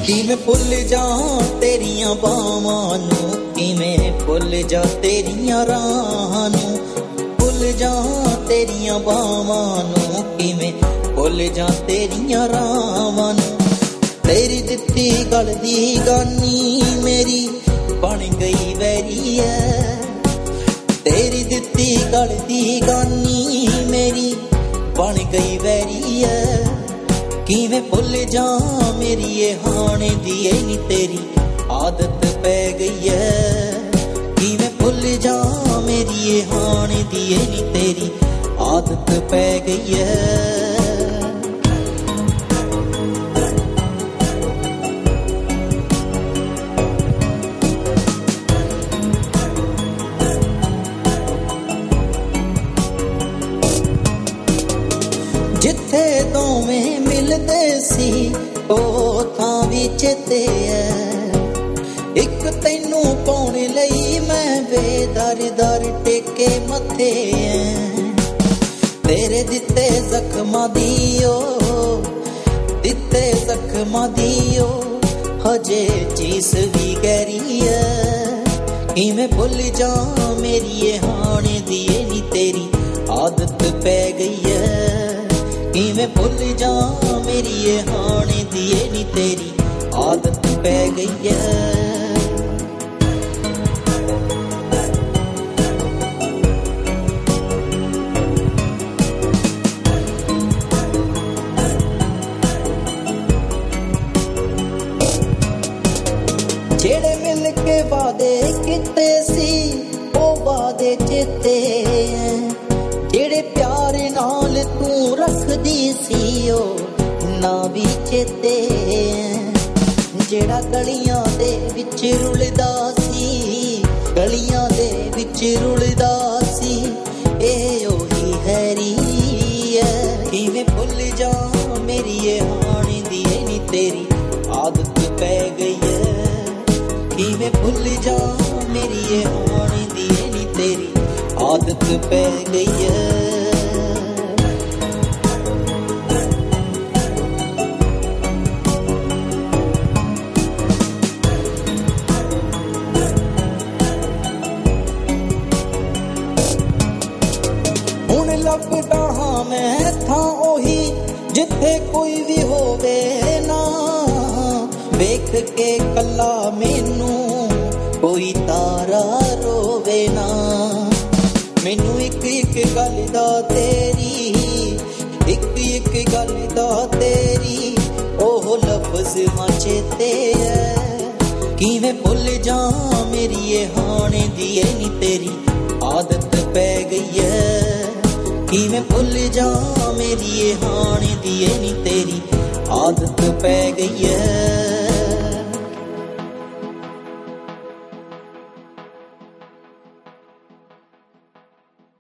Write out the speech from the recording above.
ਕਿਵੇਂ ਭੁੱਲ ਜਾ ਤੇਰੀਆਂ ਬਾਹਾਂ ਨੂੰ, ਕਿਵੇਂ ਭੁੱਲ ਜਾ ਤੇਰੀਆਂ ਰਾਹਾਂ ਨੂੰ, ਭੁੱਲ ਜਾ ਤੇਰੀਆਂ ਬਾਹਾਂ ਨੂੰ, ਕਿਵੇਂ ਭੁੱਲ ਜਾ ਤੇਰੀਆਂ ਰਾਹਾਂ ਨੂੰ। ਤੇਰੀ ਦਿੱਤੀ ਗਲ ਦੀ ਗਾਨੀ ਮੇਰੀ ਬਣ ਗਈ ਵੈਰੀ ਐ, ਤੇਰੀ ਦਿੱਤੀ ਗਲ ਦੀ ਗਾਨੀ ਮੇਰੀ ਬਣ ਗਈ ਵੈਰੀ ਐ। ਕਿਵੇਂ ਭੁੱਲ ਜਾ ਮੇਰੀ ਇਹ ਹਾਣੇ ਦੀ ਏ ਨੀ ਤੇਰੀ ਆਦਤ ਪੈ ਗਈ ਐ, ਕਿਵੇਂ ਭੁੱਲ ਜਾ ਮੇਰੀ ਇਹ ਹਾਣੇ ਦੀ ਏ ਨੀ ਤੇਰੀ ਆਦਤ ਪੈ ਗਈ ਐ। ਜਿੱਥੇ ਦੋਵੇਂ ਮਿਲਦੇ ਸੀ ਉਹ ਥਾਂ ਵੀ ਚੇਤੇ ਐ, ਇੱਕ ਤੈਨੂੰ ਪਾਉਣ ਲਈ ਮੈਂ ਦਰ ਦਰ ਟੇਕੇ ਮੱਥੇ ਐ। ਤੇਰੇ ਦਿੱਤੇ ਜ਼ਖਮਾਂ ਦੀ ਓ, ਦਿੱਤੇ ਜ਼ਖਮਾਂ ਦੀ ਓ ਹਜੇ ਚੀਸ ਵੀ ਗਹਿਰੀ ਐ। ਕਿਵੇਂ ਭੁੱਲ ਜਾ ਮੇਰੀ ਇਹ ਹਾਣੇ ਦੀ ਏ ਨੀ ਤੇਰੀ ਆਦਤ ਪੈ ਗਈ ਐ, ਕਿਵੇਂ ਭੁੱਲ ਜਾ ਮੇਰੀ ਇਹ ਹਾਣੇ ਦੀ ਏ ਨੀ ਤੇਰੀ ਆਦਤ ਪੈ ਗਈ ਐ। ਜਿਹੜੇ ਮਿਲ ਕੇ ਵਾਦੇ ਕੀਤੇ ਸੀ ਉਹ ਵਾਦੇ ਚੇਤੇ ਐ, ਜਿਹੜੇ ਪਿਆਰ ਨਾਲ ਤੂੰ ਰੱਖਦੀ ਸੀ ਉਹ ਨਾ ਵੀ ਚੇਤੇ ਐ। ਜਿਹੜਾ ਗਲੀਆਂ ਦੇ ਵਿੱਚ ਰੁਲਦਾ ਸੀ, ਗਲੀਆਂ ਦੇ ਵਿੱਚ ਰੁਲਦਾ ਸੀ ਇਹ ਉਹੀ ਹੈਰੀ ਐ। ਕਿਵੇਂ ਭੁੱਲ ਜਾ ਮੇਰੀ ਇਹ ਹਾਣੇ ਦੀ ਏ ਨੀ ਤੇਰੀ ਆਦਤ ਪੈ ਗਈ ਐ, ਕਿਵੇਂ ਭੁੱਲ ਜਾ ਮੇਰੀ ਇਹ ਹਾਣੇ ਦੀ ਏ ਨੀ ਤੇਰੀ ਆਦਤ ਪੈ ਗਈ ਐ। ਹੁਣ ਲੱਭਦਾ ਹਾਂ ਮੈਂ ਥਾਂ ਉਹੀ ਜਿੱਥੇ ਕੋਈ ਵੀ ਹੋਵੇ ਨਾ, ਵੇਖ ਕੇ ਕੱਲਾ ਮੈਨੂੰ ਕੋਈ ਤਾਰਾ ਰੋਵੇ ਨਾ। ਮੈਨੂੰ ਇੱਕ ਇੱਕ ਗੱਲ ਦਾ ਤੇਰੀ, ਇੱਕ ਇੱਕ ਗੱਲ ਦਾ ਤੇਰੀ ਉਹ ਲਫ਼ਜ਼ ਮਾਂ ਚੇਤੇ ਐ। ਕਿਵੇਂ ਭੁੱਲ ਜਾ ਮੇਰੀ ਇਹ ਹਾਣੇ ਦੀ ਏ ਨੀ ਤੇਰੀ ਆਦਤ ਪੈ ਗਈ ਐ, ਕਿਵੇਂ ਭੁੱਲ ਜਾ ਮੇਰੀ ਇਹ ਹਾਣੇ ਦੀ ਏ ਨੀ ਤੇਰੀ ਆਦਤ ਪੈ ਗਈ ਐ।